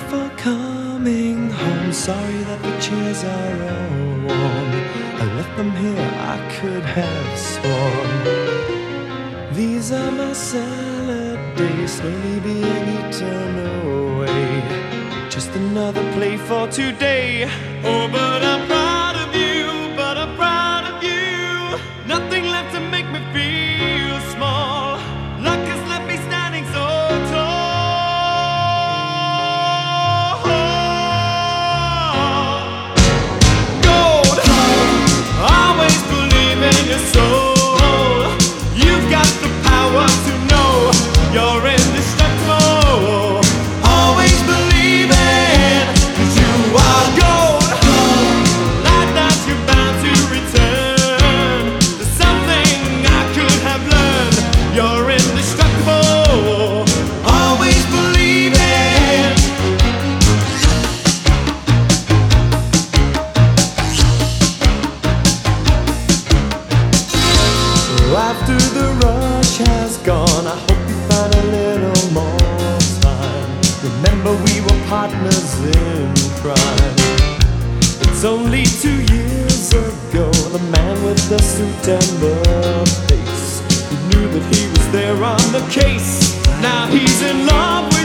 for coming home. Sorry that the chairs are all warm. I left them here, I could have sworn. These are my salad days, slowly being eaten away. Just another play for today. Oh, but I'm proud of you, but I'm proud of you. Nothing left to make me feel small. Luck has left me standing so tall. Gold, always believe in your soul. You've got the power to know you're indestructible. Always believe it, 'cause you are gold. Like that you're bound to return. There's something I could have learned. You're indestructible. Always believe it. So after the rush has gone, I hope you find a little more time. Remember we were partners in crime. It's only 2 years ago, the man with the suit and the face, he knew that he was there on the case. Now he's in love with